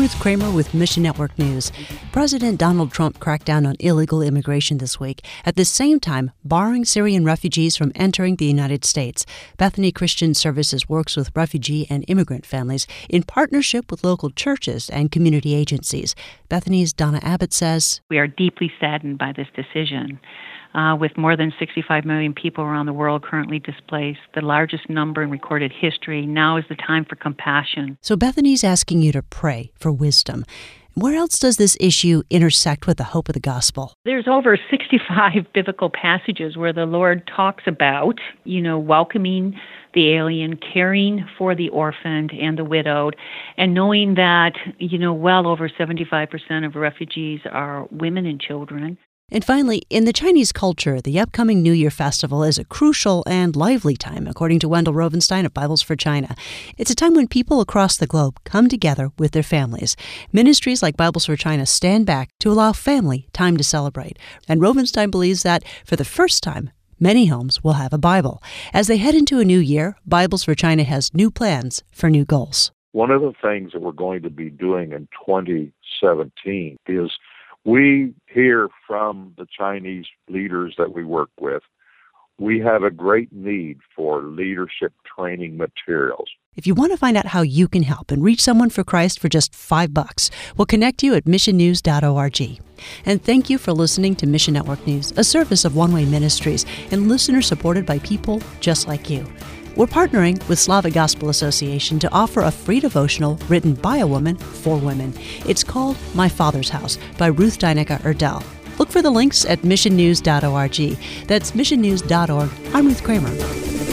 Ruth Kramer with Mission Network News. President Donald Trump cracked down on illegal immigration this week, at the same time barring Syrian refugees from entering the United States. Bethany Christian Services works with refugee and immigrant families in partnership with local churches and community agencies. Bethany's Donna Abbott says, "We are deeply saddened by this decision. With more than 65 million people around the world currently displaced, the largest number in recorded history, now is the time for compassion." So Bethany's asking you to pray for wisdom. Where else does this issue intersect with the hope of the gospel? There's over 65 biblical passages where the Lord talks about, welcoming the alien, caring for the orphaned and the widowed, and knowing that, well over 75% of refugees are women and children. And finally, in the Chinese culture, the upcoming New Year festival is a crucial and lively time, according to Wendell Rovenstein of Bibles for China. It's a time when people across the globe come together with their families. Ministries like Bibles for China stand back to allow family time to celebrate. And Rovenstein believes that, for the first time, many homes will have a Bible. As they head into a new year, Bibles for China has new plans for new goals. One of the things that we're going to be doing in 2017 is we hear from the Chinese leaders that we work with, we have a great need for leadership training materials. If you want to find out how you can help and reach someone for Christ for just $5, we'll connect you at missionnews.org. And thank you for listening to Mission Network News, a service of One Way Ministries and listeners supported by people just like you. We're partnering with Slavic Gospel Association to offer a free devotional written by a woman for women. It's called My Father's House by Ruth Dynica Erdell. Look for the links at missionnews.org. That's missionnews.org. I'm Ruth Kramer.